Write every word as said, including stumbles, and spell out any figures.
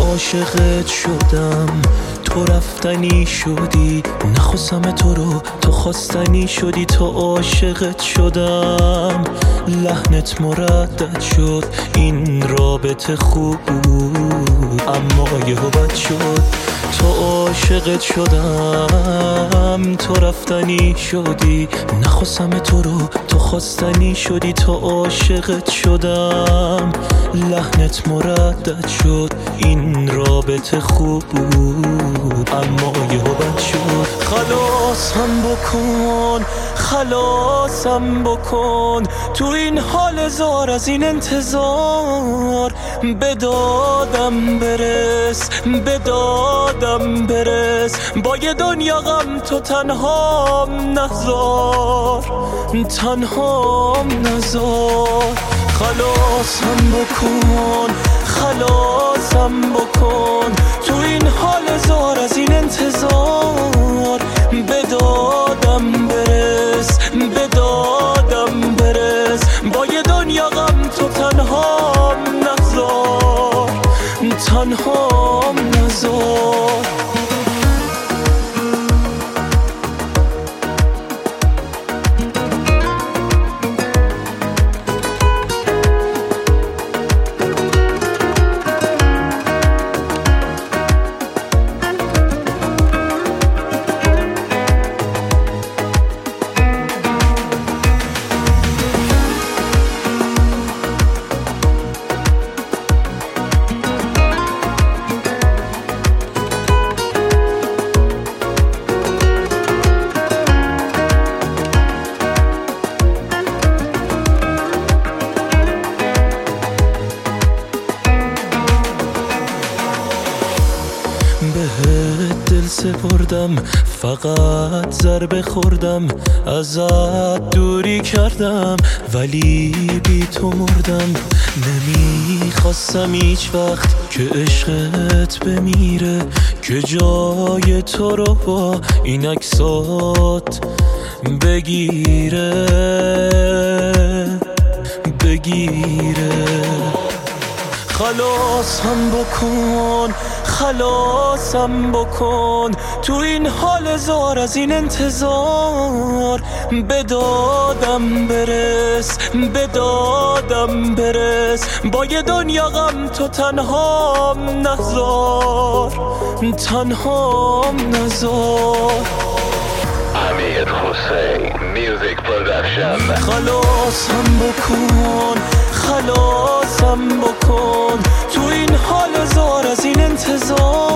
عاشقت شدم، تو رفتنی شدی، نخواستم تو رو، تو خواستنی شدی، تو عاشقت شدم. لحنت مردد شد، این رابطه خوب بود اما یهو بد شد. تو عاشقت شدم، تو رفتنی شدی، نخواستم تو رو، تو خواستنی شدی، تو عاشقت شدم. لحنت مردد شد، این رابطه خوب بود اما یهو بد شد. خلاصم بکن، خلاصم بکن، تو این حال زار از این انتظار. به دادم برس، به دادم برس، با یه دنیا غم تو تنهام نذار، تنهام نذار. خلاصم بکن، خلاصم بکن، تو این حال زار از این انتظار. به دادم برس، به دادم برس، با یه دنیا غم تو تنهام نذار، تنهام نذار. بهت دل سپردم، فقط ضربه خوردم، ازت دوری کردم ولی بی تو مردم. نمیخواستم هیچ وقت که عشقت بمیره، که جای تو رو با این عکسات بگیره، بگیره. خلاصم بکن، خلاصم بکن، تو این حال زار از این انتظار. به دادم برس، به دادم برس، با یه دنیا غم تو تنهام نذار، تنهام نذار. امیر حسین میوزیک پرودکشن. خلاصم بکن، خلاصم بکن، تو این حال زار از این انتظار.